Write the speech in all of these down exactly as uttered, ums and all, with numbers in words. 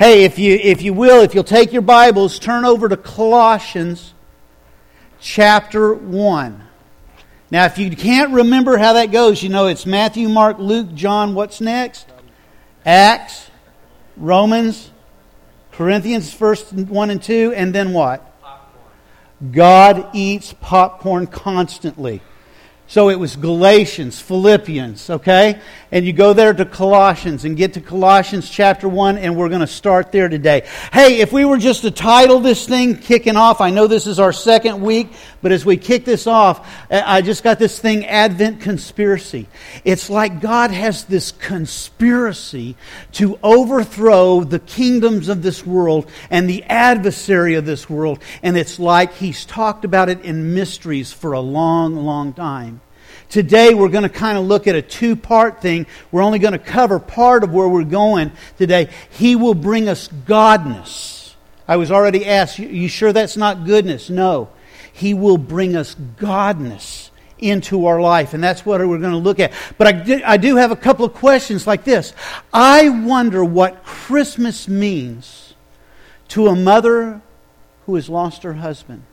Hey, if you if you will, if you'll take your Bibles, turn over to Colossians chapter one. Now, if you can't remember how that goes, you know it's Matthew, Mark, Luke, John. What's next? Acts, Romans, Corinthians, first one and two, and then what? Popcorn. God eats popcorn constantly. So it was Galatians, Philippians, okay? And you go there to Colossians and get to Colossians chapter one, and we're going to start there today. Hey, if we were just to title this thing kicking off, I know this is our second week, but as we kick this off, I just got this thing, Advent Conspiracy. It's like God has this conspiracy to overthrow the kingdoms of this world and the adversary of this world, and it's like He's talked about it in mysteries for a long, long time. Today we're going to kind of look at a two-part thing. We're only going to cover part of where we're going today. He will bring us godness. I was already asked, you sure that's not goodness? No. He will bring us godness into our life, and that's what we're going to look at. But I do, I do have a couple of questions like this. I wonder what Christmas means to a mother who has lost her husband,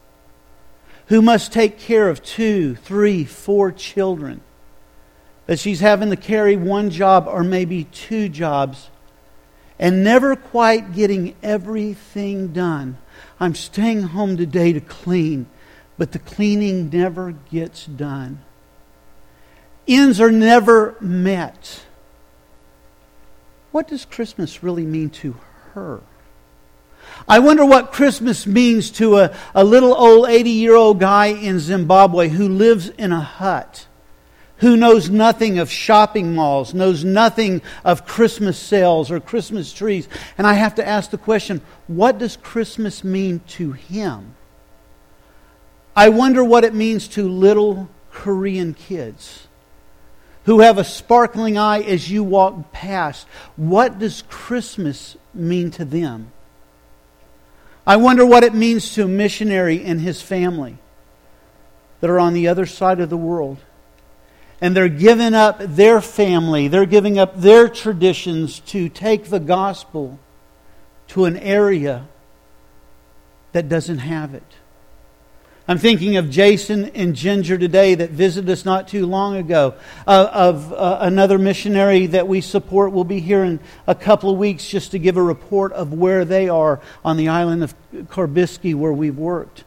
who must take care of two, three, four children, that she's having to carry one job or maybe two jobs and never quite getting everything done. I'm staying home today to clean, but the cleaning never gets done. Ends are never met. What does Christmas really mean to her? I wonder what Christmas means to a, a little old eighty-year-old guy in Zimbabwe who lives in a hut, who knows nothing of shopping malls, knows nothing of Christmas sales or Christmas trees. And I have to ask the question, what does Christmas mean to him? I wonder what it means to little Korean kids who have a sparkling eye as you walk past. What does Christmas mean to them? I wonder what it means to a missionary and his family that are on the other side of the world. And they're giving up their family, they're giving up their traditions to take the gospel to an area that doesn't have it. I'm thinking of Jason and Ginger today that visited us not too long ago. Uh, of uh, another missionary that we support will be here in a couple of weeks just to give a report of where they are on the island of Karbisky where we've worked.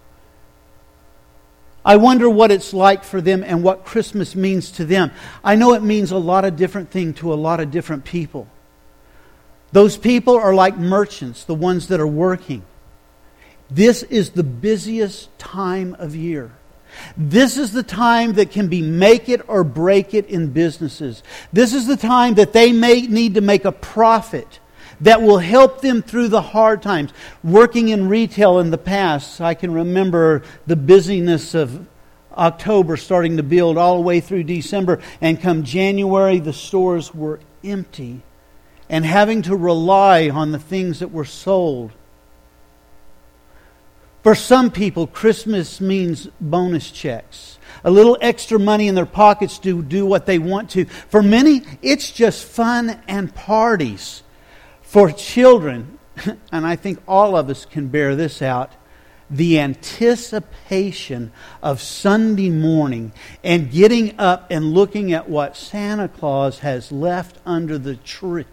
I wonder what it's like for them and what Christmas means to them. I know it means a lot of different things to a lot of different people. Those people are like merchants, the ones that are working. This is the busiest time of year. This is the time that can be make it or break it in businesses. This is the time that they may need to make a profit that will help them through the hard times. Working in retail in the past, I can remember the busyness of October starting to build all the way through December, and come January the stores were empty and having to rely on the things that were sold. For some people, Christmas means bonus checks. A little extra money in their pockets to do what they want to. For many, it's just fun and parties. For children, and I think all of us can bear this out, the anticipation of Sunday morning and getting up and looking at what Santa Claus has left under the tree.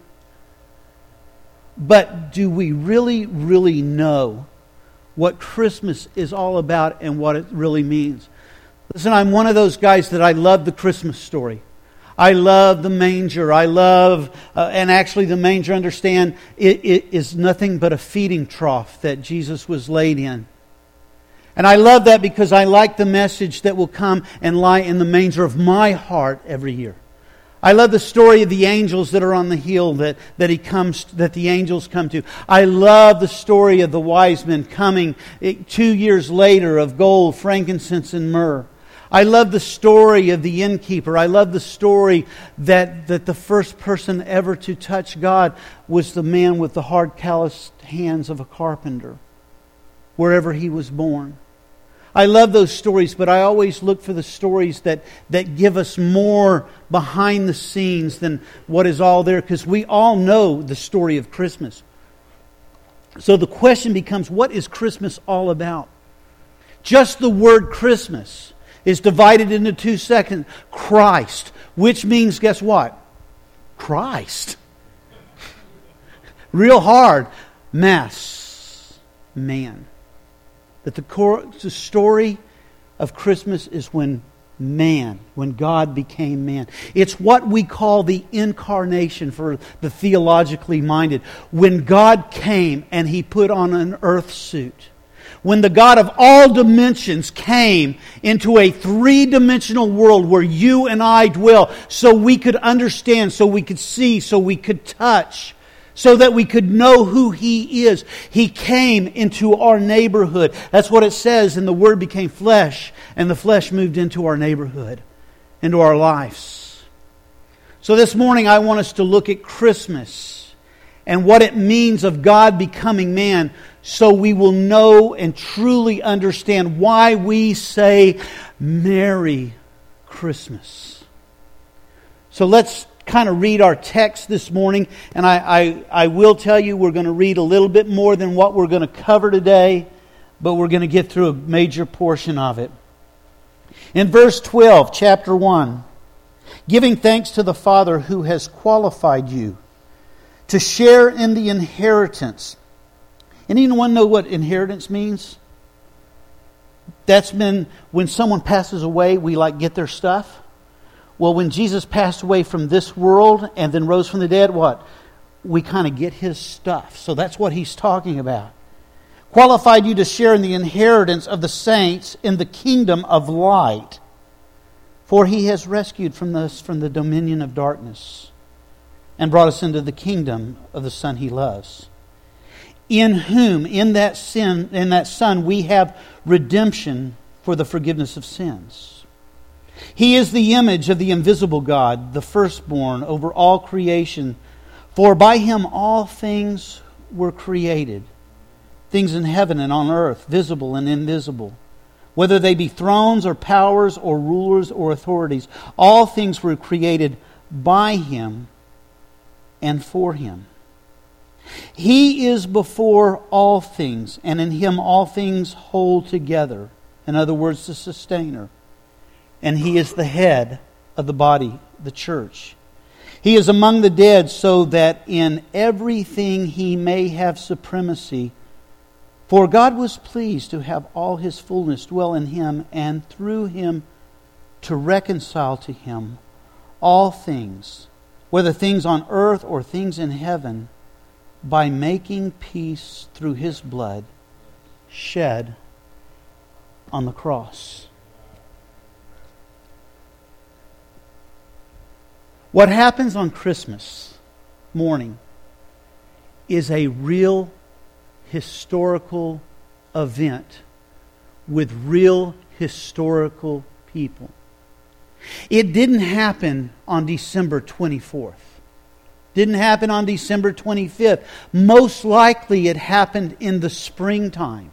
But do we really, really know what Christmas is all about and what it really means? Listen, I'm one of those guys that I love the Christmas story. I love the manger. I love, uh, and actually the manger, understand, it, it is nothing but a feeding trough that Jesus was laid in. And I love that because I like the message that will come and lie in the manger of my heart every year. I love the story of the angels that are on the hill that, that he comes, that the angels come to. I love the story of the wise men coming two years later of gold, frankincense, and myrrh. I love the story of the innkeeper. I love the story that, that the first person ever to touch God was the man with the hard, calloused hands of a carpenter, wherever he was born. I love those stories, but I always look for the stories that, that give us more behind the scenes than what is all there, because we all know the story of Christmas. So the question becomes, what is Christmas all about? Just the word Christmas is divided into two sections. Christ, which means, guess what? Christ. Real hard. Mass. Man. That the, core, the story of Christmas is when man, when God became man. It's what we call the incarnation for the theologically minded. When God came and He put on an earth suit. When the God of all dimensions came into a three-dimensional world where you and I dwell, so we could understand, so we could see, so we could touch, so that we could know who He is. He came into our neighborhood. That's what it says, and the Word became flesh, and the flesh moved into our neighborhood, into our lives. So this morning I want us to look at Christmas and what it means of God becoming man, so we will know and truly understand why we say Merry Christmas. So let's kind of read our text this morning. And I, I, I will tell you we're going to read a little bit more than what we're going to cover today, but we're going to get through a major portion of it. In verse twelve, chapter one, giving thanks to the Father who has qualified you to share in the inheritance. Anyone know what inheritance means? That's been when someone passes away, we like get their stuff. Well, when Jesus passed away from this world and then rose from the dead, what? We kind of get His stuff. So that's what He's talking about. Qualified you to share in the inheritance of the saints in the kingdom of light. For He has rescued from us from the dominion of darkness and brought us into the kingdom of the Son He loves. In whom, in that sin, in that Son, we have redemption for the forgiveness of sins. He is the image of the invisible God, the firstborn over all creation. For by Him all things were created, things in heaven and on earth, visible and invisible. Whether they be thrones or powers or rulers or authorities, all things were created by Him and for Him. He is before all things, and in Him all things hold together. In other words, the sustainer. And He is the head of the body, the church. He is among the dead, so that in everything He may have supremacy. For God was pleased to have all His fullness dwell in Him, and through Him to reconcile to Him all things, whether things on earth or things in heaven, by making peace through His blood shed on the cross. What happens on Christmas morning is a real historical event with real historical people. It didn't happen on December twenty-fourth. Didn't happen on December twenty-fifth. Most likely it happened in the springtime.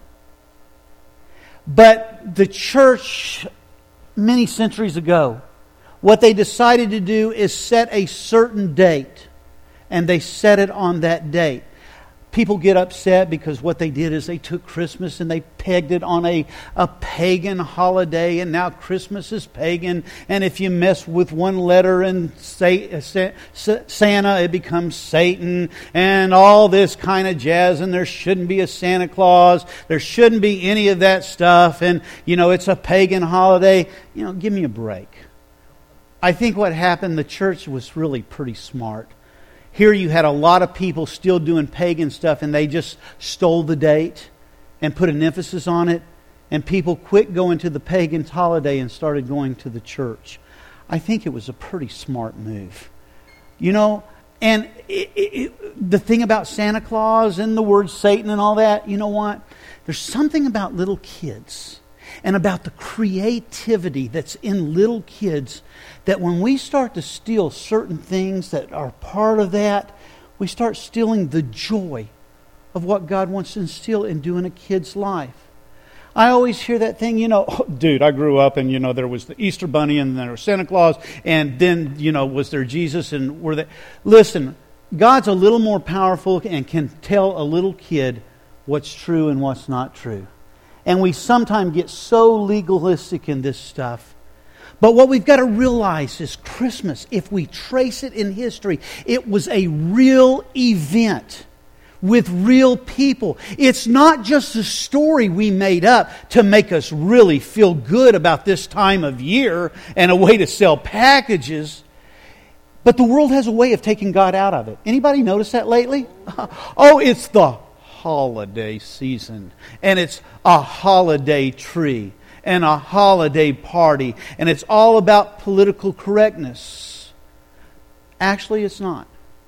But the church, many centuries ago, what they decided to do is set a certain date. And they set it on that date. People get upset because what they did is they took Christmas and they pegged it on a, a pagan holiday, and now Christmas is pagan. And if you mess with one letter in Santa, it becomes Satan, and all this kind of jazz. And there shouldn't be a Santa Claus. There shouldn't be any of that stuff. And, you know, it's a pagan holiday. You know, give me a break. I think what happened, the church was really pretty smart. Here you had a lot of people still doing pagan stuff, and they just stole the date and put an emphasis on it. And people quit going to the pagan holiday and started going to the church. I think it was a pretty smart move. You know, and it, it, the thing about Santa Claus and the word Satan and all that, you know what? There's something about little kids and about the creativity that's in little kids, that when we start to steal certain things that are part of that, we start stealing the joy of what God wants to instill and do in a kid's life. I always hear that thing, you know, oh, dude, I grew up and, you know, there was the Easter Bunny and then there was Santa Claus, and then, you know, was there Jesus and were they... Listen, God's a little more powerful and can tell a little kid what's true and what's not true. And we sometimes get so legalistic in this stuff. But what we've got to realize is Christmas, if we trace it in history, it was a real event with real people. It's not just a story we made up to make us really feel good about this time of year and a way to sell packages. But the world has a way of taking God out of it. Anybody notice that lately? Oh, it's the holiday season. And it's a holiday tree. And a holiday party. And it's all about political correctness. Actually, it's not.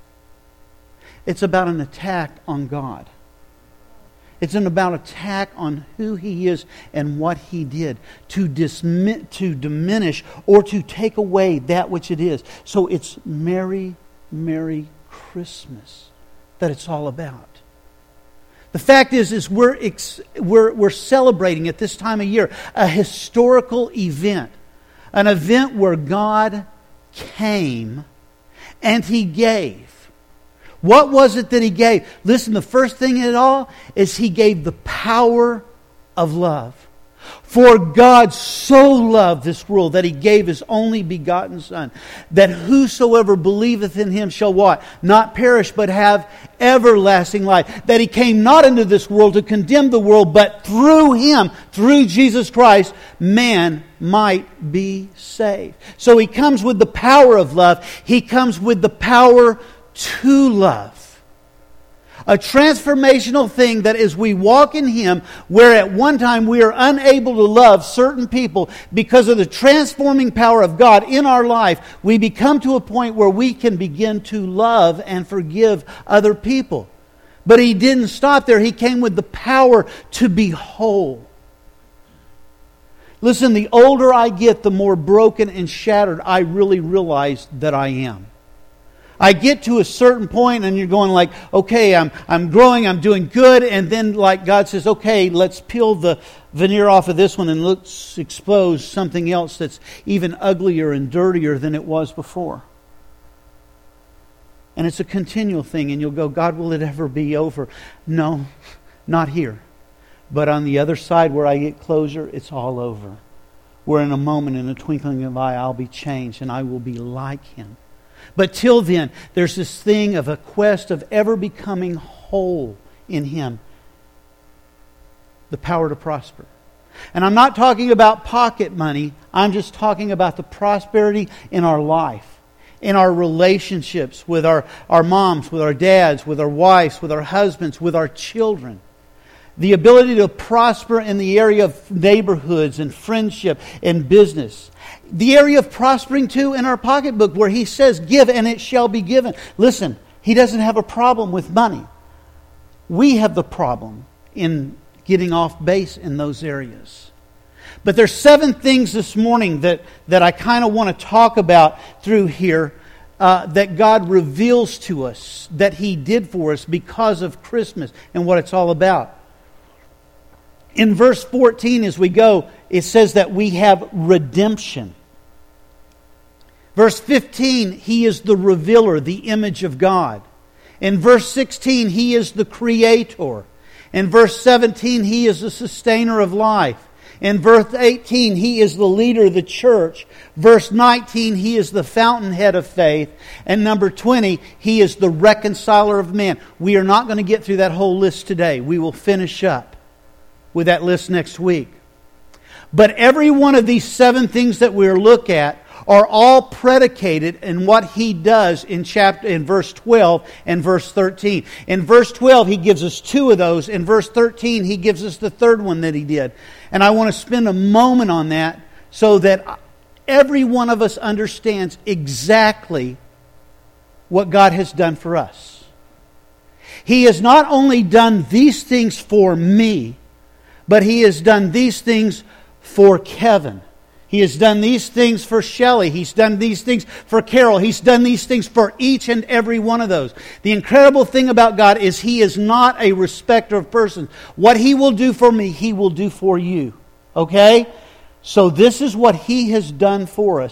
It's about an attack on God. It's an about attack on who He is and what He did to dismi- to diminish or to take away that which it is. So it's Merry, Merry Christmas that it's all about. The fact is, is we're, ex- we're, we're celebrating at this time of year a historical event. An event where God came and He gave. What was it that He gave? Listen, the first thing in it all is He gave the power of love. For God so loved this world that He gave His only begotten Son, that whosoever believeth in Him shall what? Not perish, but have everlasting life. That He came not into this world to condemn the world, but through Him, through Jesus Christ, man might be saved. So He comes with the power of love. He comes with the power to love. A transformational thing that as we walk in Him, where at one time we are unable to love certain people because of the transforming power of God in our life, we become to a point where we can begin to love and forgive other people. But He didn't stop there. He came with the power to be whole. Listen, the older I get, the more broken and shattered I really realize that I am. I get to a certain point and you're going like, okay, I'm I'm growing, I'm doing good, and then like God says, okay, let's peel the veneer off of this one and let's expose something else that's even uglier and dirtier than it was before. And it's a continual thing, and you'll go, God, will it ever be over? No, not here. But on the other side where I get closure, it's all over. Where in a moment, in a twinkling of an eye, I'll be changed and I will be like Him. But till then, there's this thing of a quest of ever becoming whole in Him. The power to prosper. And I'm not talking about pocket money. I'm just talking about the prosperity in our life. In our relationships with our, our moms, with our dads, with our wives, with our husbands, with our children. The ability to prosper in the area of neighborhoods and friendship and business. The area of prospering too in our pocketbook where He says, give and it shall be given. Listen, He doesn't have a problem with money. We have the problem in getting off base in those areas. But there's seven things this morning that, that I kind of want to talk about through here uh, that God reveals to us that He did for us because of Christmas and what it's all about. In verse fourteen, as we go, it says that we have redemption. Verse fifteen, He is the revealer, the image of God. In verse sixteen, He is the creator. In verse seventeen, He is the sustainer of life. In verse eighteen, He is the leader of the church. Verse nineteen, He is the fountainhead of faith. And number twenty, He is the reconciler of men. We are not going to get through that whole list today. We will finish up with that list next week. But every one of these seven things that we'll look at are all predicated in what He does in chapter in verse twelve and verse thirteen. In verse twelve, He gives us two of those. In verse thirteen, He gives us the third one that He did. And I want to spend a moment on that so that every one of us understands exactly what God has done for us. He has not only done these things for me, but He has done these things for Kevin. He has done these things for Shelley. He's done these things for Carol. He's done these things for each and every one of those. The incredible thing about God is He is not a respecter of persons. What He will do for me, He will do for you. Okay? So this is what He has done for us.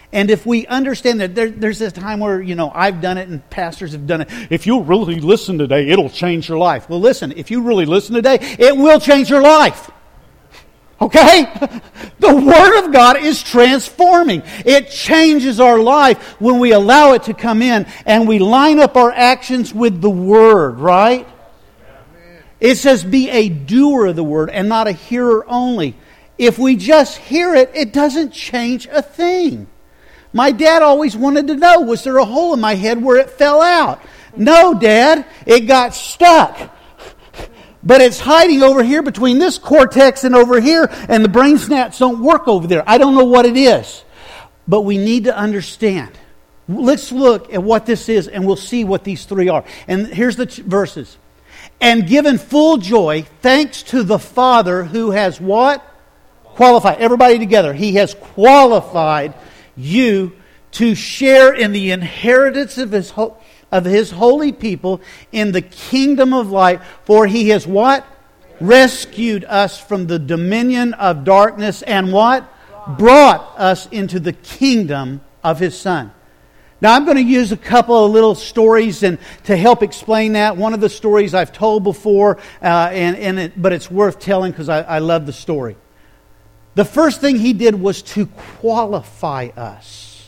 And if we understand that there, there's this time where, you know, I've done it and pastors have done it. If you really listen today, it'll change your life. Well, listen, if you really listen today, it will change your life. Okay? The Word of God is transforming. It changes our life when we allow it to come in and we line up our actions with the Word, right? It says be a doer of the Word and not a hearer only. If we just hear it, it doesn't change a thing. My dad always wanted to know, was there a hole in my head where it fell out? No, Dad, it got stuck. But it's hiding over here between this cortex and over here, and the brain snaps don't work over there. I don't know what it is. But we need to understand. Let's look at what this is, and we'll see what these three are. And here's the ch- verses. And given full joy, thanks to the Father who has what? Qualified. Everybody together. He has qualified you to share in the inheritance of His ho- of His holy people in the kingdom of light. For He has what? Rescued us from the dominion of darkness and what? Brought us into the kingdom of His Son. Now I'm going to use a couple of little stories and to help explain that. One of the stories I've told before, uh, and, and it, but it's worth telling because I, I love the story. The first thing He did was to qualify us.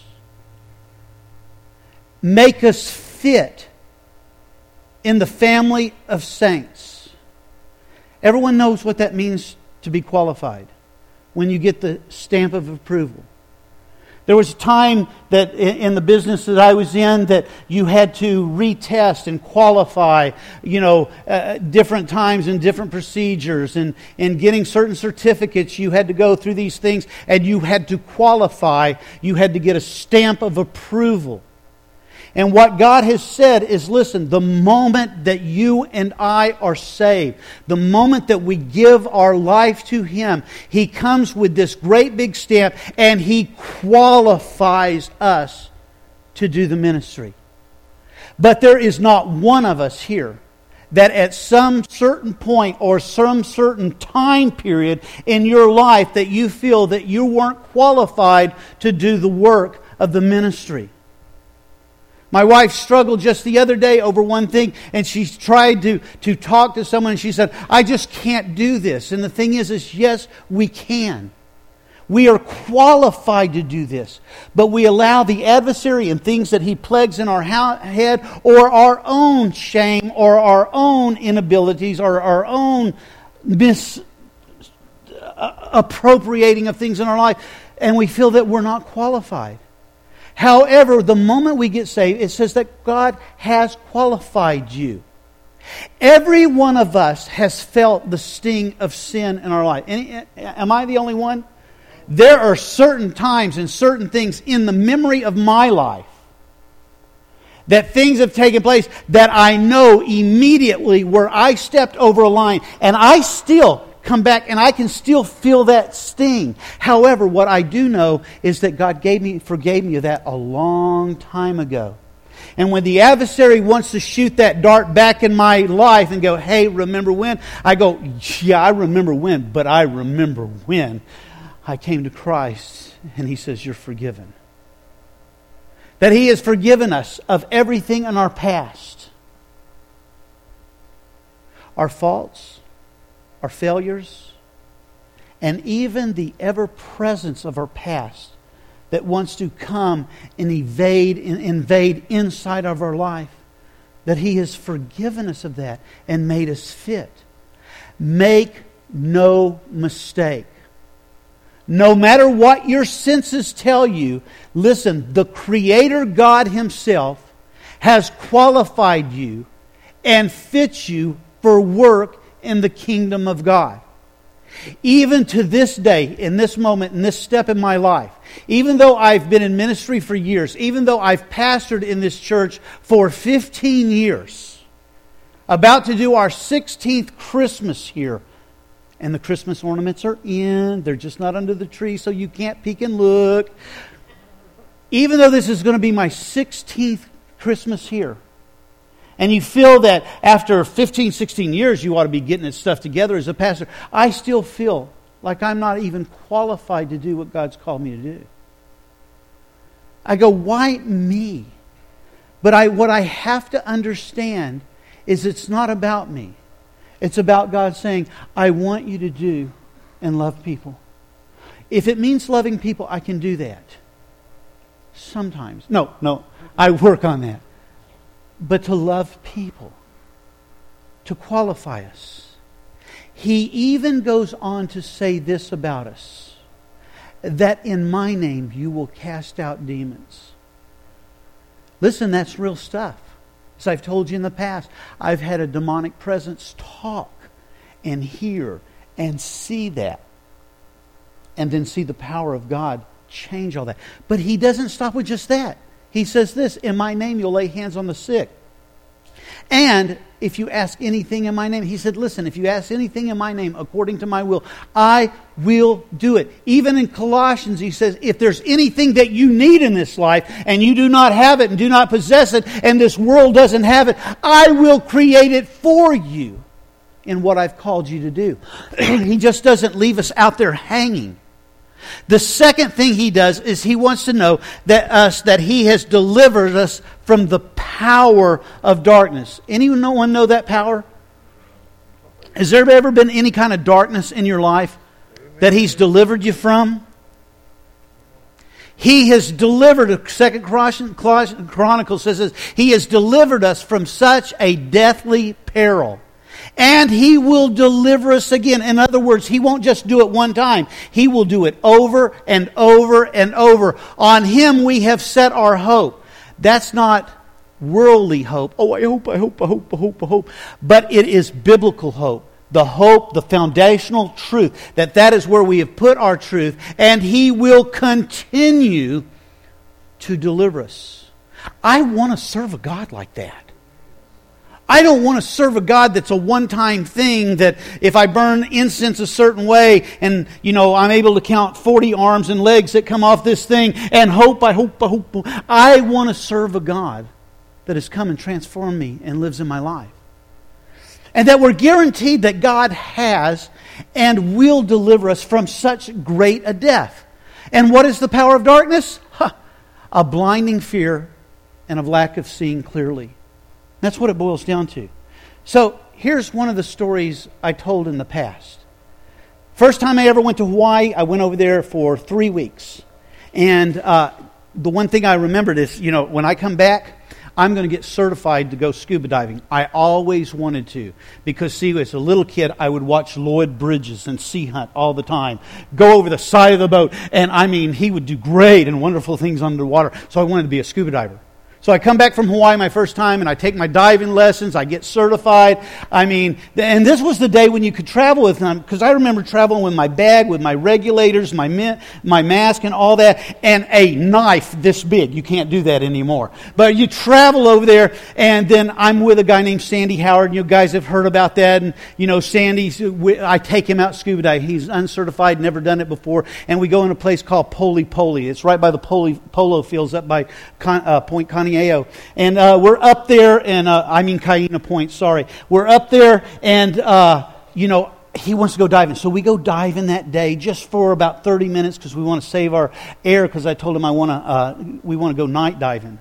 Make us fit in the family of saints. Everyone knows what that means to be qualified. When you get the stamp of approval. There was a time that in the business that I was in that you had to retest and qualify, you know, uh, different times and different procedures. And in getting certain certificates, you had to go through these things and you had to qualify. You had to get a stamp of approval. And what God has said is, listen, the moment that you and I are saved, the moment that we give our life to Him, He comes with this great big stamp and He qualifies us to do the ministry. But there is not one of us here that at some certain point or some certain time period in your life that you feel that you weren't qualified to do the work of the ministry. My wife struggled just the other day over one thing, and she tried to, to talk to someone, and she said, I just can't do this. And the thing is, is yes, we can. We are qualified to do this. But we allow the adversary and things that he plagues in our head, or our own shame, or our own inabilities, or our own misappropriating of things in our life, and we feel that we're not qualified. However, the moment we get saved, it says that God has qualified you. Every one of us has felt the sting of sin in our life. Any, am I the only one? There are certain times and certain things in the memory of my life that things have taken place that I know immediately where I stepped over a line, and I still come back and I can still feel that sting. However, what I do know is that God gave me, forgave me of that a long time ago. And when the adversary wants to shoot that dart back in my life and go, hey, remember when? I go, yeah, I remember when, but I remember when I came to Christ and He says, you're forgiven. That He has forgiven us of everything in our past. Our faults, our failures, and even the ever-presence of our past that wants to come and evade and invade inside of our life, that He has forgiven us of that and made us fit. Make no mistake. No matter what your senses tell you, listen, the Creator God Himself has qualified you and fits you for work in the kingdom of God. Even to this day, in this moment, in this step in my life, even though I've been in ministry for years, even though I've pastored in this church for fifteen years, about to do our sixteenth Christmas here, and the Christmas ornaments are in, they're just not under the tree, so you can't peek and look. Even though this is going to be my sixteenth Christmas here, and you feel that after fifteen, sixteen years you ought to be getting this stuff together as a pastor, I still feel like I'm not even qualified to do what God's called me to do. I go, why me? But I, what I have to understand is it's not about me. It's about God saying, I want you to do and love people. If it means loving people, I can do that. Sometimes. No, no, I work on that. But to love people, to qualify us. He even goes on to say this about us, that in my name you will cast out demons. Listen, that's real stuff. As I've told you in the past, I've had a demonic presence talk and hear and see that. And then see the power of God change all that. But He doesn't stop with just that. He says this, in my name you'll lay hands on the sick. And if you ask anything in my name, He said, listen, if you ask anything in my name according to my will, I will do it. Even in Colossians, He says, if there's anything that you need in this life and you do not have it and do not possess it and this world doesn't have it, I will create it for you in what I've called you to do. He just doesn't leave us out there hanging. The second thing He does is He wants to know that us that He has delivered us from the power of darkness. Anyone know that power? Has there ever been any kind of darkness in your life that He's delivered you from? He has delivered, Second Chronicles says this, He has delivered us from such a deathly peril. And He will deliver us again. In other words, He won't just do it one time. He will do it over and over and over. On Him we have set our hope. That's not worldly hope. Oh, I hope, I hope, I hope, I hope, I hope. But it is biblical hope. The hope, the foundational truth. That that is where we have put our truth. And He will continue to deliver us. I want to serve a God like that. I don't want to serve a God that's a one-time thing, that if I burn incense a certain way and, you know, I'm able to count forty arms and legs that come off this thing and hope, I hope, I hope. I want to serve a God that has come and transformed me and lives in my life. And that we're guaranteed that God has and will deliver us from such great a death. And what is the power of darkness? Huh, a blinding fear and a lack of seeing clearly. That's what it boils down to. So, here's one of the stories I told in the past. First time I ever went to Hawaii, I went over there for three weeks. And uh, the one thing I remembered is, you know, when I come back, I'm going to get certified to go scuba diving. I always wanted to. Because, see, as a little kid, I would watch Lloyd Bridges and Sea Hunt all the time. Go over the side of the boat. And, I mean, he would do great and wonderful things underwater. So I wanted to be a scuba diver. So I come back from Hawaii my first time and I take my diving lessons. I get certified. I mean, and this was the day when you could travel with them, because I remember traveling with my bag, with my regulators, my mint, my mask and all that, and a knife this big. You can't do that anymore. But you travel over there, and then I'm with a guy named Sandy Howard. You guys have heard about that. And, you know, Sandy, I take him out scuba diving. He's uncertified, never done it before. And we go in a place called Poli Poli. It's right by the Poli, polo fields up by Con, uh, Point Connie. And uh, we're up there, and uh, I mean Kaina Point, sorry. We're up there, and, uh, you know, he wants to go diving. So we go diving that day just for about thirty minutes because we want to save our air, because I told him I want to, uh, we want to go night diving.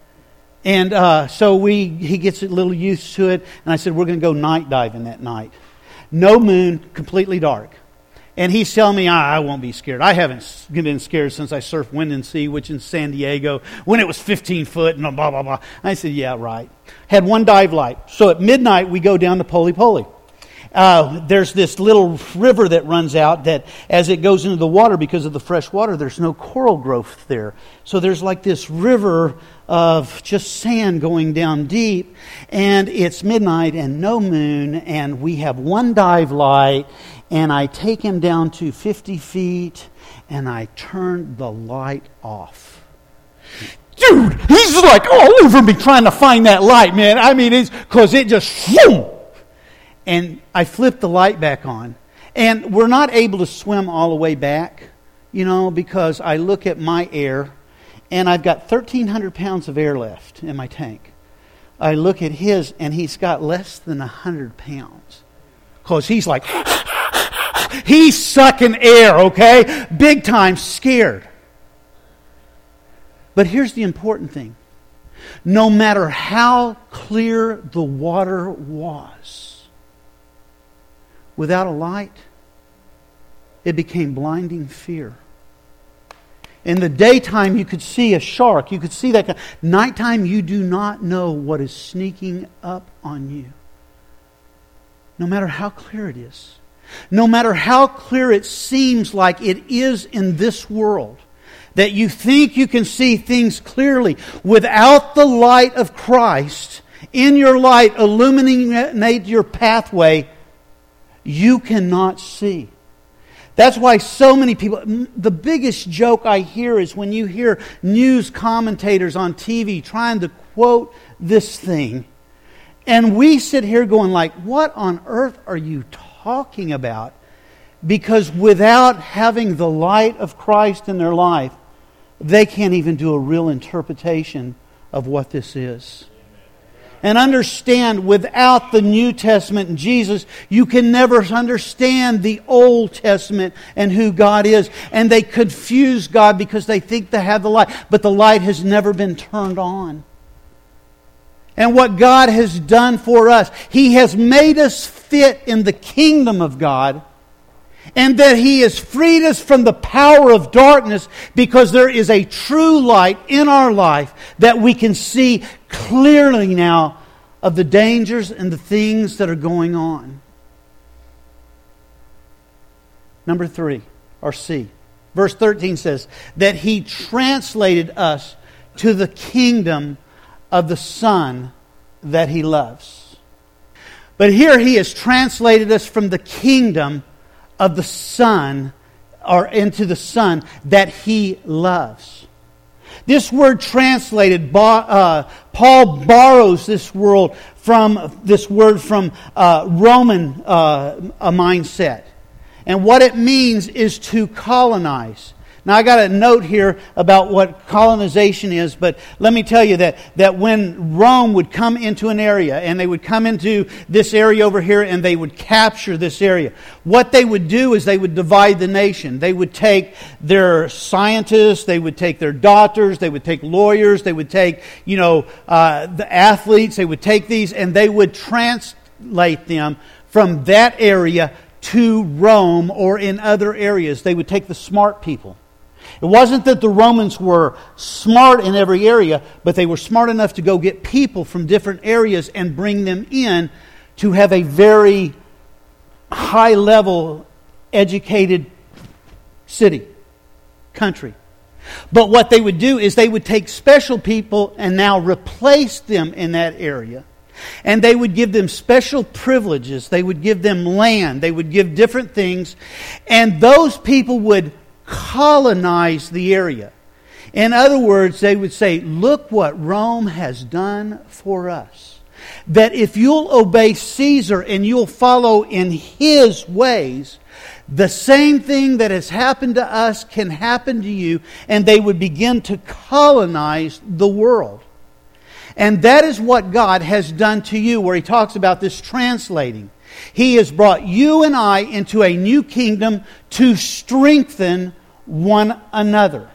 And uh, so we he gets a little used to it, and I said, we're going to go night diving that night. No moon, completely dark. And he's telling me, I, I won't be scared. I haven't been scared since I surfed Wind and Sea, which in San Diego, when it was fifteen foot and blah, blah, blah. I said, yeah, right. Had one dive light. So at midnight, we go down to Poli Poli. Uh, there's this little river that runs out that as it goes into the water, because of the fresh water, there's no coral growth there. So there's like this river of just sand going down deep, and it's midnight and no moon, and we have one dive light, and I take him down to fifty feet, and I turn the light off. Dude, he's like all over me trying to find that light, man. I mean, it's because it just, whoom! And I flip the light back on. And we're not able to swim all the way back, you know, because I look at my air, and I've got thirteen hundred pounds of air left in my tank. I look at his, and he's got less than one hundred pounds. Because he's like, he's sucking air, okay? Big time scared. But here's the important thing. No matter how clear the water was, without a light, it became blinding fear. In the daytime, you could see a shark. You could see that. Nighttime, you do not know what is sneaking up on you. No matter how clear it is. No matter how clear it seems like it is in this world. That you think you can see things clearly. Without the light of Christ in your light illuminating your pathway, you cannot see. That's why so many people... The biggest joke I hear is when you hear news commentators on T V trying to quote this thing. And we sit here going like, what on earth are you talking about? Because without having the light of Christ in their life, they can't even do a real interpretation of what this is. And understand, without the New Testament and Jesus, you can never understand the Old Testament and who God is. And they confuse God because they think they have the light. But the light has never been turned on. And what God has done for us, He has made us fit in the kingdom of God. And that He has freed us from the power of darkness because there is a true light in our life that we can see clearly now of the dangers and the things that are going on. Number three, or C. Verse thirteen says that He translated us to the kingdom of the Son that He loves. But here He has translated us from the kingdom of the Son, or into the Son that He loves. This word translated, uh, Paul borrows this word from this word from uh, Roman uh, a mindset, and what it means is to colonize. Now I got a note here about what colonization is, but let me tell you that, that when Rome would come into an area, and they would come into this area over here, and they would capture this area, what they would do is they would divide the nation. They would take their scientists, they would take their doctors, they would take lawyers, they would take, you know, uh, the athletes, they would take these, and they would translate them from that area to Rome or in other areas. They would take the smart people. It wasn't that the Romans were smart in every area, but they were smart enough to go get people from different areas and bring them in to have a very high-level, educated city, country. But what they would do is they would take special people and now replace them in that area. And they would give them special privileges. They would give them land. They would give different things. And those people would colonize the area. In other words, they would say, look what Rome has done for us. That if you'll obey Caesar and you'll follow in his ways, the same thing that has happened to us can happen to you. And they would begin to colonize the world. And that is what God has done to you, where He talks about this translating. He has brought you and I into a new kingdom to strengthen one another.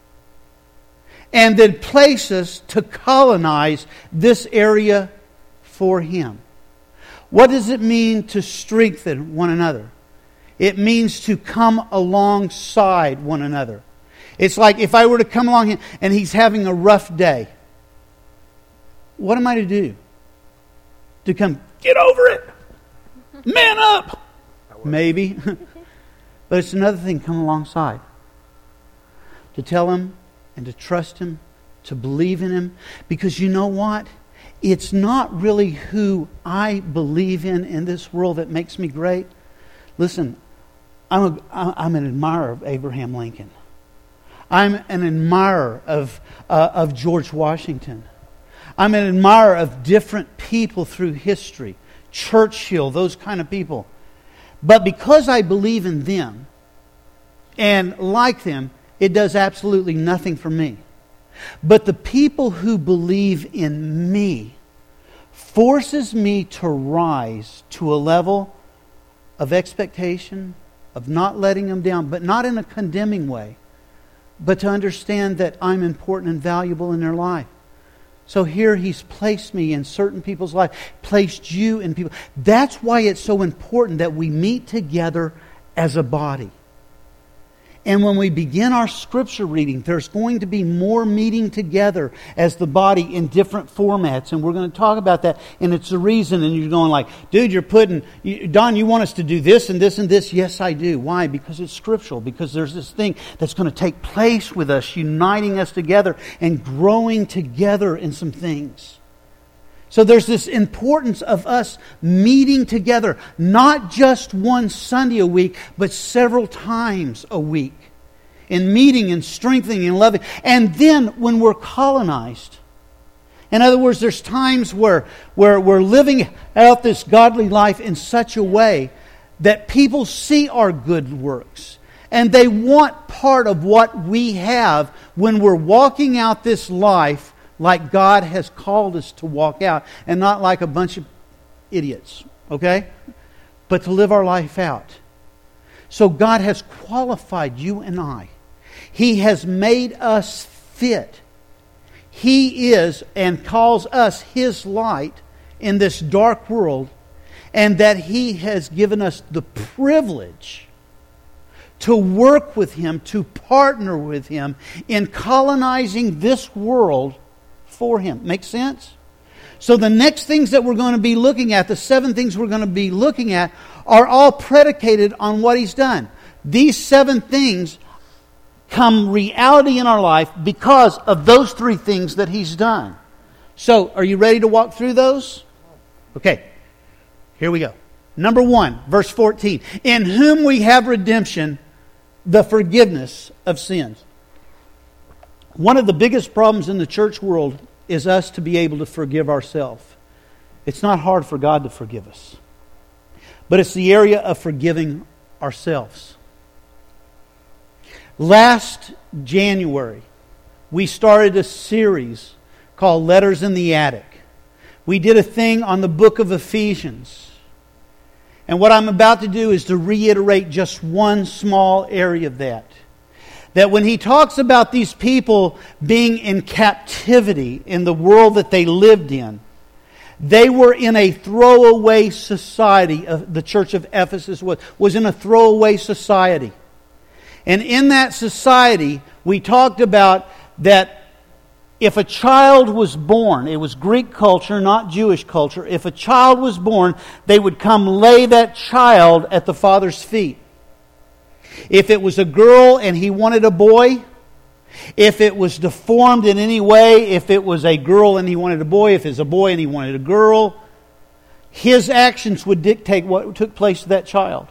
And then place us to colonize this area for Him. What does it mean to strengthen one another? It means to come alongside one another. It's like if I were to come along and he's having a rough day. What am I to do? To come, get over it. Man up. Maybe. But it's another thing, come alongside. To tell him and to trust Him, to believe in Him. Because you know what? It's not really who I believe in in this world that makes me great. Listen, I'm, a, I'm an admirer of Abraham Lincoln. I'm an admirer of, uh, of George Washington. I'm an admirer of different people through history. Churchill, those kind of people. But because I believe in them and like them, it does absolutely nothing for me. But the people who believe in me forces me to rise to a level of expectation, of not letting them down, but not in a condemning way, but to understand that I'm important and valuable in their life. So here He's placed me in certain people's life, placed you in people. That's why it's so important that we meet together as a body. And when we begin our Scripture reading, there's going to be more meeting together as the body in different formats. And we're going to talk about that. And it's the reason. And you're going like, dude, you're putting... You, Don, you want us to do this and this and this? Yes, I do. Why? Because it's scriptural. Because there's this thing that's going to take place with us, uniting us together and growing together in some things. So there's this importance of us meeting together, not just one Sunday a week, but several times a week. In meeting and strengthening and loving. And then when we're colonized. In other words, there's times where, where we're living out this godly life in such a way that people see our good works. And they want part of what we have when we're walking out this life like God has called us to walk out, and not like a bunch of idiots, okay? But to live our life out. So God has qualified you and I. He has made us fit. He is and calls us His light in this dark world, and that He has given us the privilege to work with Him, to partner with Him in colonizing this world for Him. Make sense? So the next things that we're going to be looking at, the seven things we're going to be looking at, are all predicated on what He's done. These seven things come reality in our life because of those three things that He's done. So, are you ready to walk through those? Okay, here we go. Number one, verse fourteen. In whom we have redemption, the forgiveness of sins. One of the biggest problems in the church world is us to be able to forgive ourselves. It's not hard for God to forgive us. But it's the area of forgiving ourselves. Last January, we started a series called Letters in the Attic. We did a thing on the book of Ephesians. And what I'm about to do is to reiterate just one small area of that. That when he talks about these people being in captivity in the world that they lived in, they were in a throwaway society. The church of Ephesus was, was in a throwaway society. And in that society, we talked about that if a child was born, it was Greek culture, not Jewish culture. If a child was born, they would come lay that child at the father's feet. If it was a girl and he wanted a boy, if it was deformed in any way, if it was a girl and he wanted a boy, if it was a boy and he wanted a girl, his actions would dictate what took place to that child.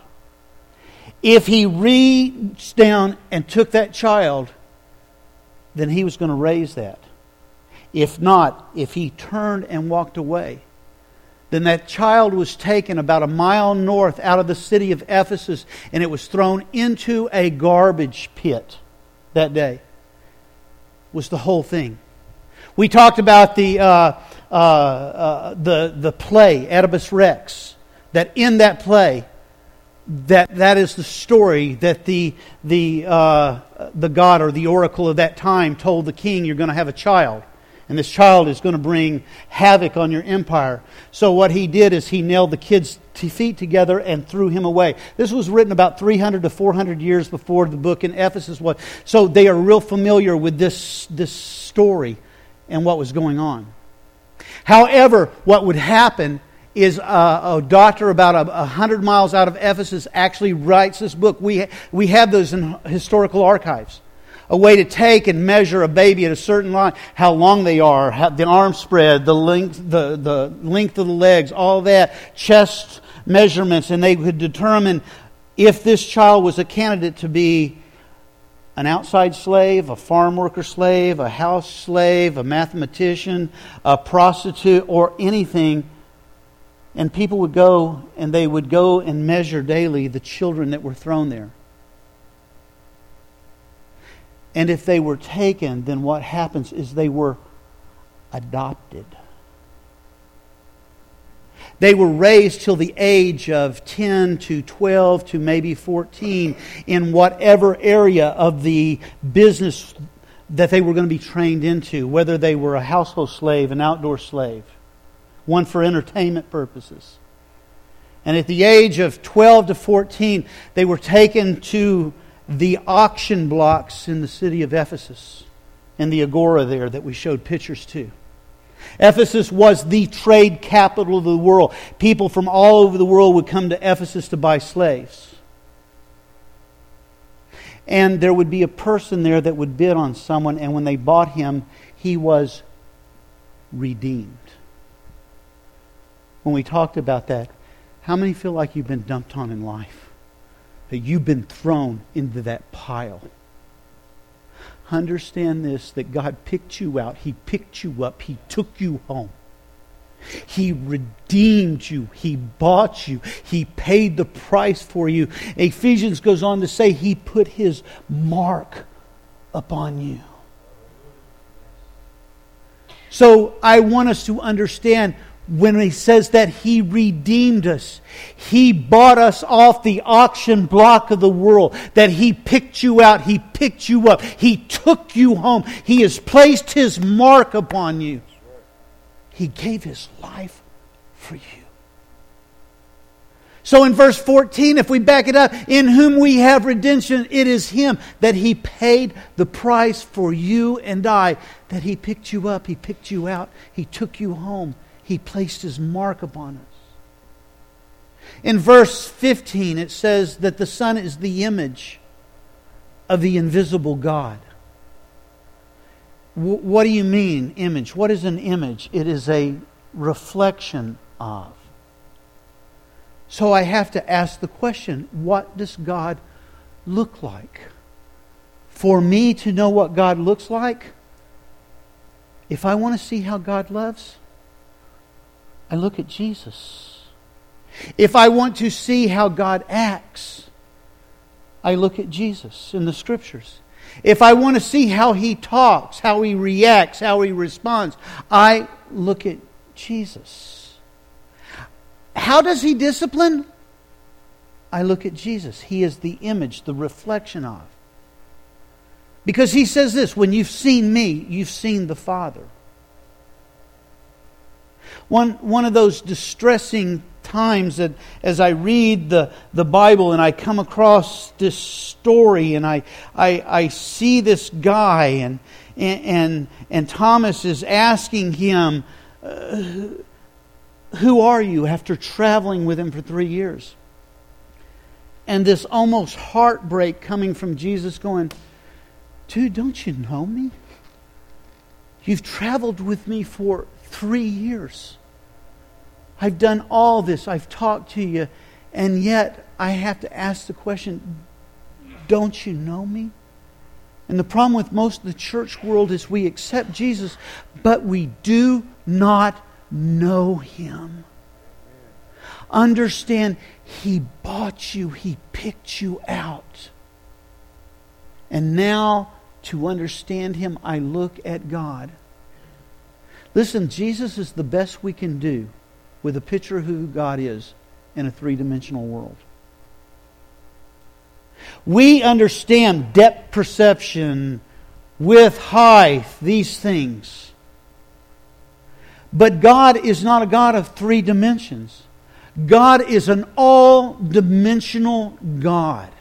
If he reached down and took that child, then he was going to raise that. If not, if he turned and walked away, then that child was taken about a mile north out of the city of Ephesus, and it was thrown into a garbage pit that day. Was the whole thing. We talked about the uh, uh, uh, the the play Oedipus Rex. That in that play, that that is the story that the the uh, the god or the oracle of that time told the king, you're going to have a child. And this child is going to bring havoc on your empire. So what he did is he nailed the kid's feet together and threw him away. This was written about three hundred to four hundred years before the book in Ephesus was. So they are real familiar with this, this story and what was going on. However, what would happen is a, a doctor about a, a hundred miles out of Ephesus actually writes this book. We, we have those in historical archives. A way to take and measure a baby at a certain line, how long they are, how, the arm spread, the length, the, the length of the legs, all that, chest measurements, and they could determine if this child was a candidate to be an outside slave, a farm worker slave, a house slave, a mathematician, a prostitute, or anything. And people would go and they would go and measure daily the children that were thrown there. And if they were taken, then what happens is they were adopted. They were raised till the age of ten to twelve to maybe fourteen in whatever area of the business that they were going to be trained into, whether they were a household slave, an outdoor slave, one for entertainment purposes. And at the age of twelve to fourteen, they were taken to the auction blocks in the city of Ephesus, and the agora there that we showed pictures to. Ephesus was the trade capital of the world. People from all over the world would come to Ephesus to buy slaves. And there would be a person there that would bid on someone, and when they bought him, he was redeemed. When we talked about that, how many feel like you've been dumped on in life? That you've been thrown into that pile? Understand this, that God picked you out. He picked you up. He took you home. He redeemed you. He bought you. He paid the price for you. Ephesians goes on to say He put His mark upon you. So I want us to understand, when He says that He redeemed us, He bought us off the auction block of the world, that He picked you out, He picked you up, He took you home, He has placed His mark upon you. He gave His life for you. So in verse fourteen, if we back it up, in whom we have redemption, it is Him that He paid the price for you and I, that He picked you up, He picked you out, He took you home. He placed His mark upon us. In verse fifteen, it says that the Son is the image of the invisible God. W- what do you mean, image? What is an image? It is a reflection of. So I have to ask the question, what does God look like? For me to know what God looks like, if I want to see how God loves, I look at Jesus. If I want to see how God acts, I look at Jesus in the Scriptures. If I want to see how He talks, how He reacts, how He responds, I look at Jesus. How does He discipline? I look at Jesus. He is the image, the reflection of. Because He says this, when you've seen me, you've seen the Father. One, one of those distressing times that as I read the, the Bible and I come across this story and I I, I see this guy and and and, and Thomas is asking him, uh, who are you, after traveling with him for three years? And this almost heartbreak coming from Jesus going, dude, don't you know me? You've traveled with me for three years. I've done all this. I've talked to you. And yet I have to ask the question, don't you know me? And the problem with most of the church world is we accept Jesus, but we do not know Him. Understand, He bought you. He picked you out. And now, to understand Him, I look at God. Listen, Jesus is the best we can do with a picture of who God is in a three-dimensional world. We understand depth perception, width, height, these things. But God is not a God of three dimensions. God is an all-dimensional God.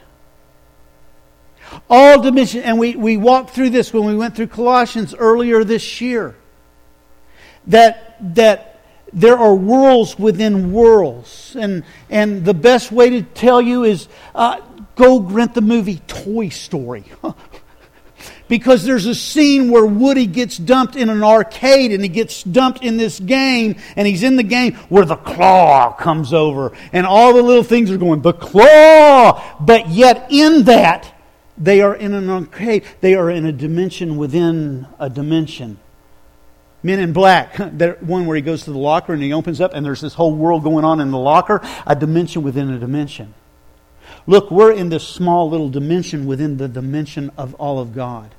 All dimension, and we, we walked through this when we went through Colossians earlier this year. That that there are worlds within worlds. And, and the best way to tell you is uh, go rent the movie Toy Story. Because there's a scene where Woody gets dumped in an arcade and he gets dumped in this game, and he's in the game where the claw comes over and all the little things are going, the claw! But yet in that, they are in an arcade. They are in a dimension within a dimension. Men in Black, that one where he goes to the locker and he opens up and there's this whole world going on in the locker, a dimension within a dimension. Look, we're in this small little dimension within the dimension of all of God.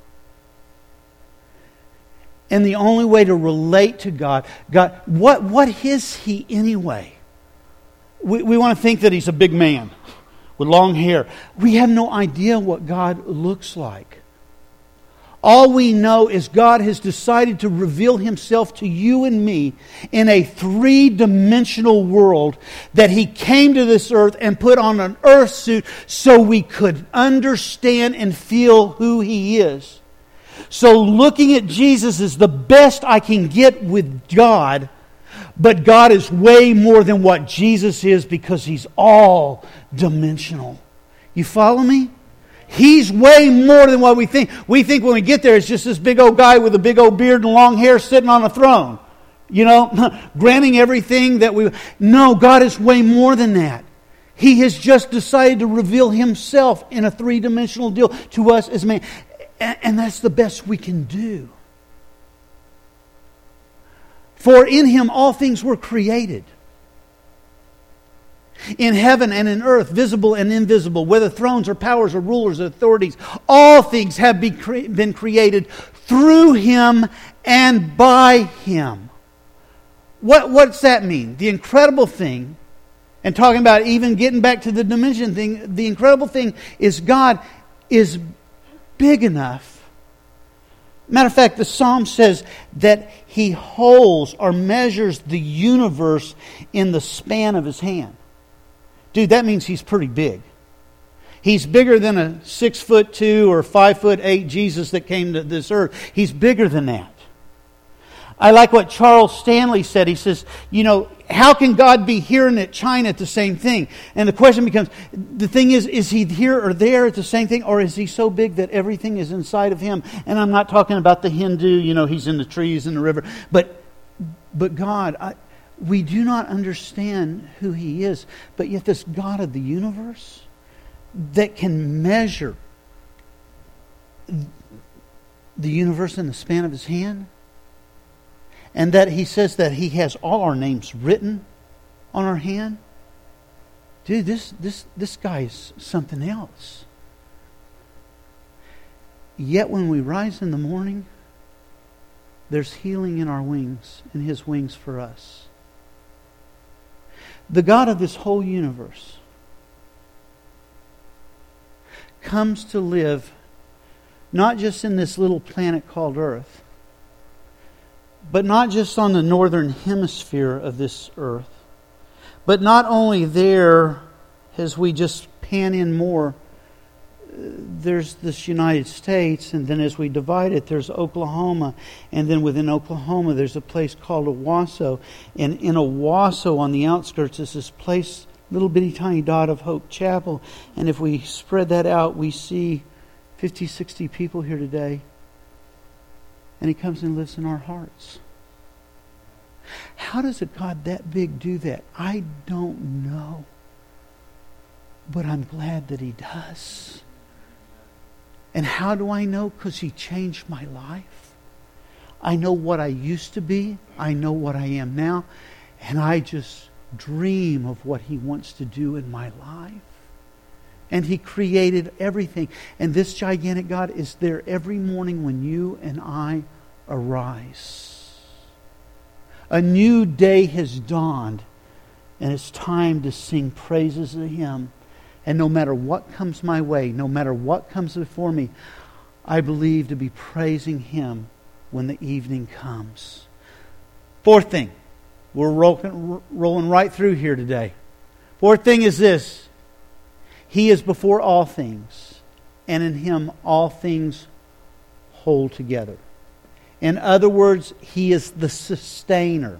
And the only way to relate to God, God, what, what is He anyway? we, we want to think that He's a big man with long hair. We have no idea what God looks like. All we know is God has decided to reveal Himself to you and me in a three-dimensional world, that He came to this earth and put on an earth suit so we could understand and feel who He is. So looking at Jesus is the best I can get with God, but God is way more than what Jesus is, because He's all dimensional. You follow me? He's way more than what we think. We think when we get there, it's just this big old guy with a big old beard and long hair sitting on a throne. You know, granting everything that we... No, God is way more than that. He has just decided to reveal Himself in a three-dimensional deal to us as man. And that's the best we can do. For in Him all things were created, in heaven and in earth, visible and invisible, whether thrones or powers or rulers or authorities. All things have been created through Him and by Him. What, what's that mean? The incredible thing, and talking about even getting back to the dimension thing, the incredible thing is God is big enough. Matter of fact, the Psalm says that He holds or measures the universe in the span of His hand. Dude, that means He's pretty big. He's bigger than a six foot two or five foot eight Jesus that came to this earth. He's bigger than that. I like what Charles Stanley said. He says, you know, how can God be here and at China at the same thing? And the question becomes, the thing is, is He here or there at the same thing? Or is He so big that everything is inside of Him? And I'm not talking about the Hindu, you know, He's in the trees in the river. But, but God... I, We do not understand who He is, but yet this God of the universe that can measure the universe in the span of His hand, and that He says that He has all our names written on our hand. Dude, this this this guy is something else. Yet when we rise in the morning, there's healing in our wings, in His wings for us. The God of this whole universe comes to live not just in this little planet called Earth, but not just on the northern hemisphere of this earth, but not only there, as we just pan in more, there's this United States, and then as we divide it, there's Oklahoma, and then within Oklahoma there's a place called Owasso, and in Owasso on the outskirts is this place, little bitty tiny dot of Hope Chapel, and if we spread that out, we see fifty, sixty people here today, and He comes and lives in our hearts. How does a God that big do that? I don't know, but I'm glad that He does. And how do I know? Because He changed my life. I know what I used to be. I know what I am now. And I just dream of what He wants to do in my life. And He created everything. And this gigantic God is there every morning when you and I arise. A new day has dawned. And it's time to sing praises to Him. And no matter what comes my way, no matter what comes before me, I believe to be praising Him when the evening comes. Fourth thing, we're rolling, rolling right through here today. Fourth thing is this: He is before all things, and in Him all things hold together. In other words, He is the sustainer.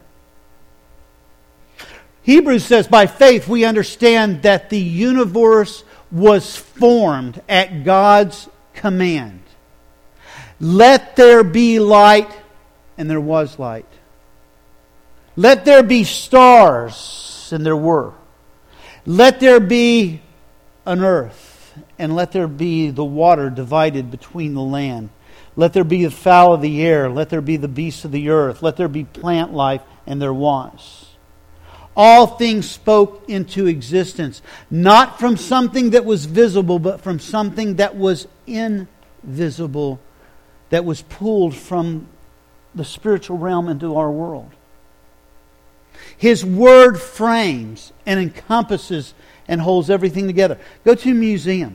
Hebrews says, by faith we understand that the universe was formed at God's command. Let there be light, and there was light. Let there be stars, and there were. Let there be an earth, and let there be the water divided between the land. Let there be the fowl of the air. Let there be the beasts of the earth. Let there be plant life, and there was. All things spoke into existence, not from something that was visible, but from something that was invisible, that was pulled from the spiritual realm into our world. His Word frames and encompasses and holds everything together. Go to a museum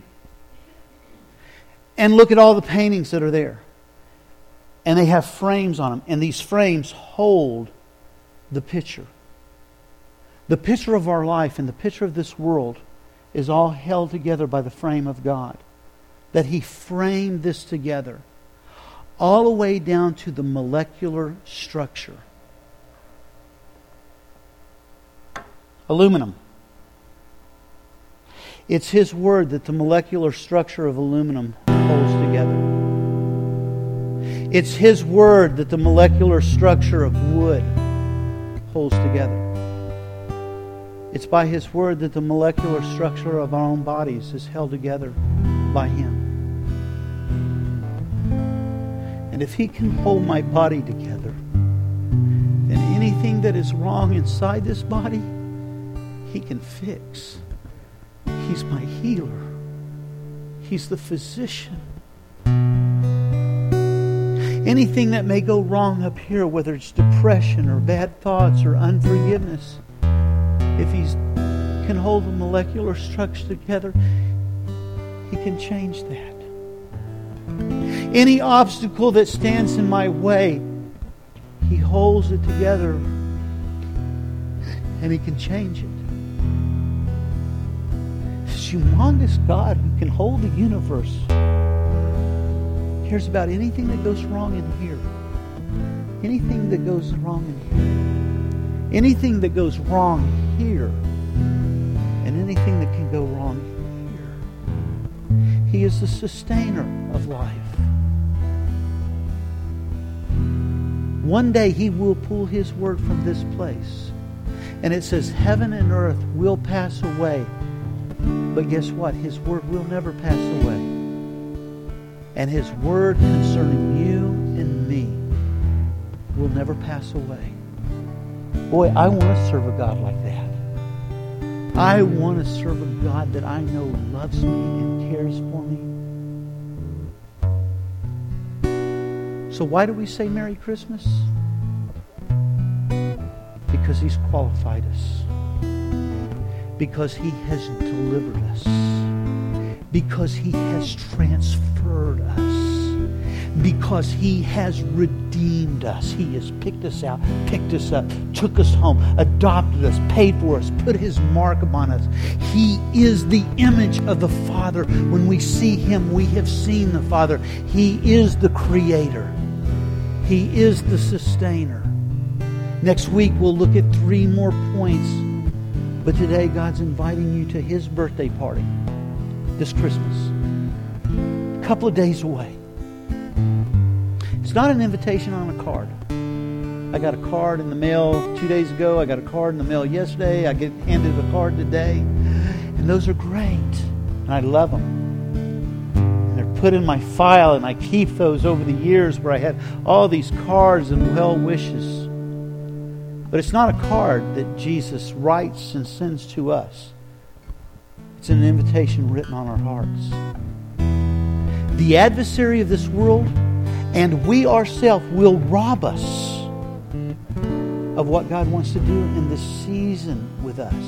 and look at all the paintings that are there. And they have frames on them. And these frames hold the picture. The picture of our life and the picture of this world is all held together by the frame of God. That He framed this together. All the way down to the molecular structure. Aluminum. It's His Word that the molecular structure of aluminum holds together. It's His Word that the molecular structure of wood holds together. It's by His Word that the molecular structure of our own bodies is held together by Him. And if He can hold my body together, then anything that is wrong inside this body, He can fix. He's my healer. He's the physician. Anything that may go wrong up here, whether it's depression or bad thoughts or unforgiveness, if He can hold the molecular structure together, He can change that. Any obstacle that stands in my way, He holds it together and He can change it. This humongous God who can hold the universe cares about anything that goes wrong in here. Anything that goes wrong in here. Anything that goes wrong here. And anything that can go wrong here. He is the sustainer of life. One day He will pull His Word from this place. And it says heaven and earth will pass away. But guess what? His Word will never pass away. And His Word concerning you and me will never pass away. Boy, I want to serve a God like that. I want to serve a God that I know loves me and cares for me. So why do we say Merry Christmas? Because He's qualified us. Because He has delivered us. Because He has transferred us. Because He has redeemed us. He has picked us out, picked us up, took us home, adopted us, paid for us, put His mark upon us. He is the image of the Father. When we see Him, we have seen the Father. He is the Creator. He is the Sustainer. Next week we'll look at three more points. But today God's inviting you to His birthday party this Christmas. A couple of days away. It's not an invitation on a card. I got a card in the mail two days ago. I got a card in the mail yesterday. I get handed a card today. And those are great. And I love them. And they're put in my file, and I keep those over the years where I had all these cards and well wishes. But it's not a card that Jesus writes and sends to us. It's an invitation written on our hearts. The adversary of this world and we ourselves will rob us of what God wants to do in this season with us.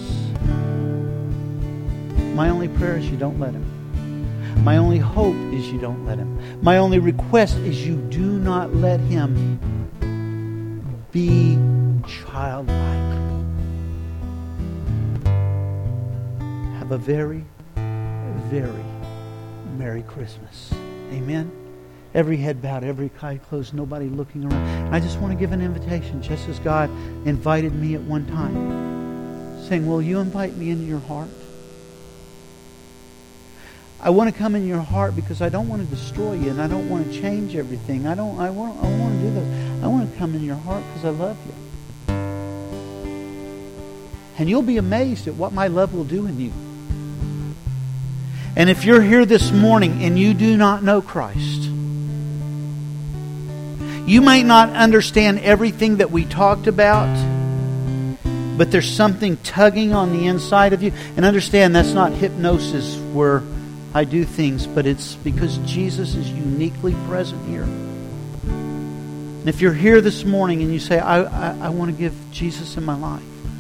My only prayer is you don't let Him. My only hope is you don't let Him. My only request is you do not let Him be childlike. Have a very, very Merry Christmas. Amen. Every head bowed, every eye closed, nobody looking around. I just want to give an invitation, just as God invited me at one time, saying, will you invite me into your heart? I want to come in your heart because I don't want to destroy you and I don't want to change everything. I don't I want I want to do this. I want to come in your heart because I love you. And you'll be amazed at what my love will do in you. And if you're here this morning and you do not know Christ, you might not understand everything that we talked about, but there's something tugging on the inside of you. And understand that's not hypnosis where I do things, but it's because Jesus is uniquely present here. And if you're here this morning and you say, I, I, I want to give Jesus in my life,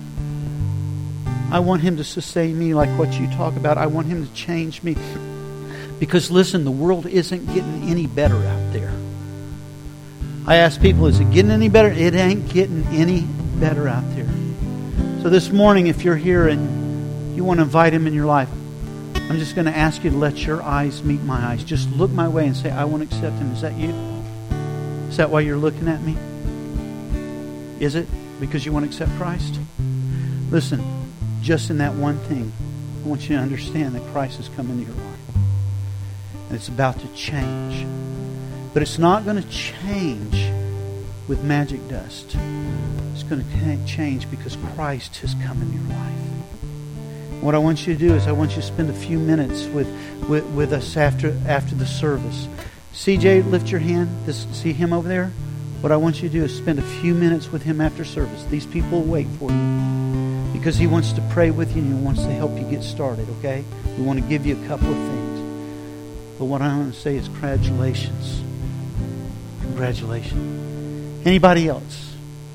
I want Him to sustain me like what you talk about. I want Him to change me. Because listen, the world isn't getting any better out there. I ask people, is it getting any better? It ain't getting any better out there. So this morning, if you're here and you want to invite Him in your life, I'm just going to ask you to let your eyes meet my eyes. Just look my way and say, I want to accept Him. Is that you? Is that why you're looking at me? Is it because you want to accept Christ? Listen, just in that one thing, I want you to understand that Christ has come into your life. And it's about to change. But it's not going to change with magic dust. It's going to change because Christ has come into your life. What I want you to do is I want you to spend a few minutes with, with, with us after, after the service. C J, lift your hand. This, see him over there? What I want you to do is spend a few minutes with him after service. These people will wait for you because he wants to pray with you and he wants to help you get started, okay? We want to give you a couple of things. But what I want to say is congratulations. Congratulations. Anybody else?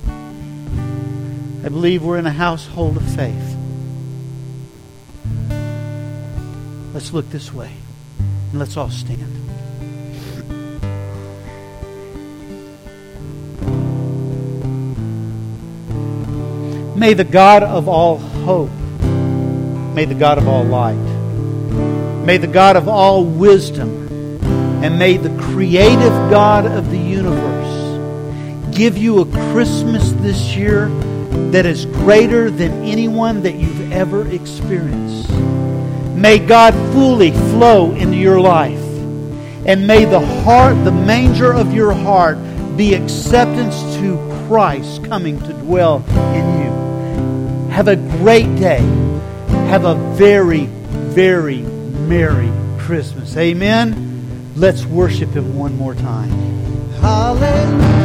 I believe we're in a household of faith. Let's look this way and let's all stand. May the God of all hope, may the God of all light, may the God of all wisdom, and may the creative God of the universe give you a Christmas this year that is greater than anyone that you've ever experienced. May God fully flow into your life. And may the heart, the manger of your heart, be acceptance to Christ coming to dwell in you. Have a great day. Have a very, very Merry Christmas. Amen. Let's worship Him one more time. Hallelujah.